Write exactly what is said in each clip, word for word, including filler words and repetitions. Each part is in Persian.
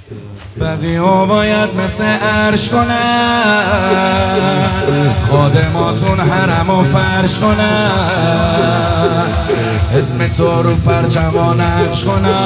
بقیه باید مثل عرش کنن، خادماتون حرم و فرش کنن، اسم تو رو پرچما نقش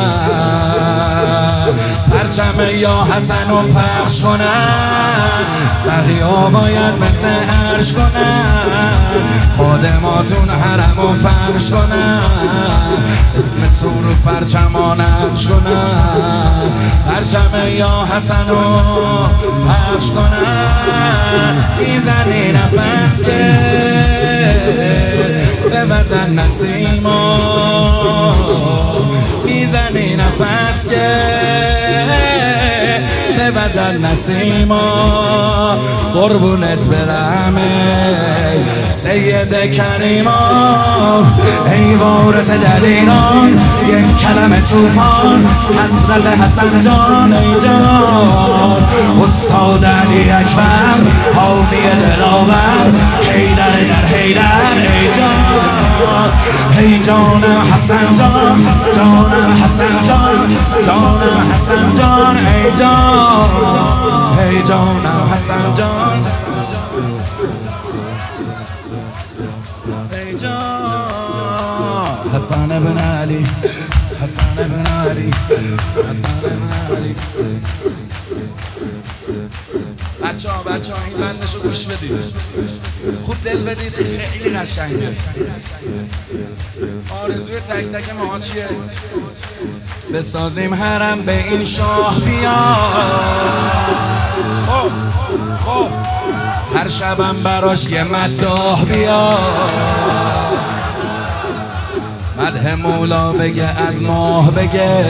کنن، پرچم یا حسن رو پخش کنن. بقیه باید مثل عرش کنن، خادماتون حرم و فرش کنن، اسم تو رو پرچما نقش کنن، پرچم یا حسن رو پخش کنن. میزنی نفس که به وزن نسیما، میزنی نفس که به وزن نسیما. قربونت برم ای سید کریما، ای وارث دلیران یک کلمه طوفان، حضرت حسن جان ای جان، استاد علی اکبر حامی دلاور، حیدر در حیدر ای جان، ای جانم حسن جان، جانم حسن جان، جانم حسن جان ای جان، ای جانم حسن جان، ای جان. حسن بن علی، حسن بن علی، حسن بن علی. بچه ها بچه ها این بندشو گوش بدید، خوب دل بدید، خیلی قشنگه. آرزوی تک تک ما چیه؟ بسازیم حرم به این شاه بیا، خب خب هر شبم براش یه مداح بیا، مدح مولا بگه از ماه بگه،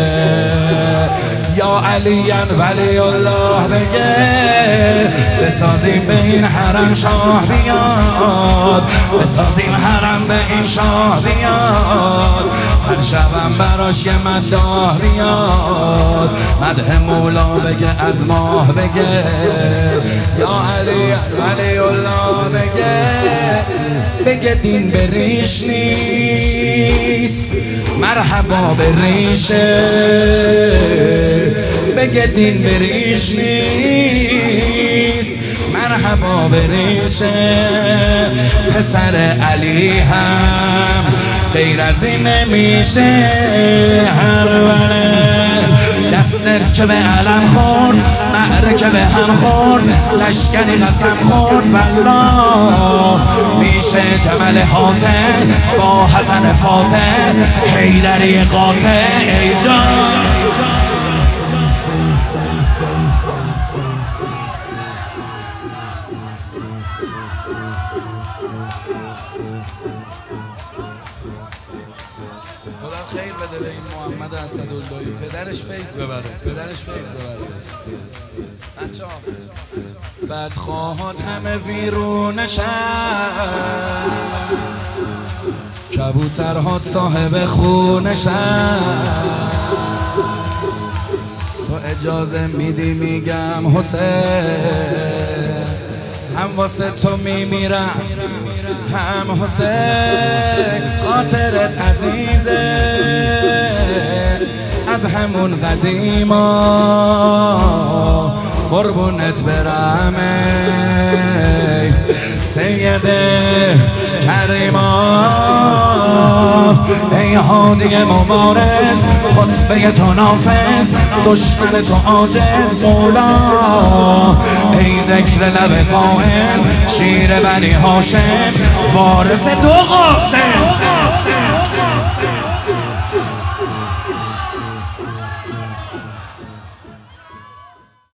یا علی ولی الله بگه. بسازیم به این حرم شاه بیاد، بسازیم حرم به این شاه بیاد، هر شبم براش یه مداح بیاد، مدح مولا بگه از ماه بگه، یا علی ولی الله بگه. بگه دین به ریش نیست، مرحبا به ریشه، بگه دین به ریش نیست، مرحبا به ریشه. پسر علی هم غیر از این نمیشه، هر وله دست که به علم خورد، معرکه به هم خورد، لشکری قسم خورد والله، میشه جمل حاتم با حسن فاتح، حیدری قاطع ای جان. خدا خیر بده به این محمد اسداللهی، پدرش فیض ببره، پدرش فیض ببره. بچه ها بدخواهات همه ویرونشن، کبوترهات صاحب خونشن، تو اجازه میدی میگم حسین، هم واسه تو میمیرم هم حسین، خاطرت عزیزه از همون قدیما، قربونت برم ای سید کریما، ای هادی مبارز خطبه تو نافذ، دشمن تو عاجز مولا، ای ذکر لب قائم شیر بنی هاشم، وارث دو قاسم.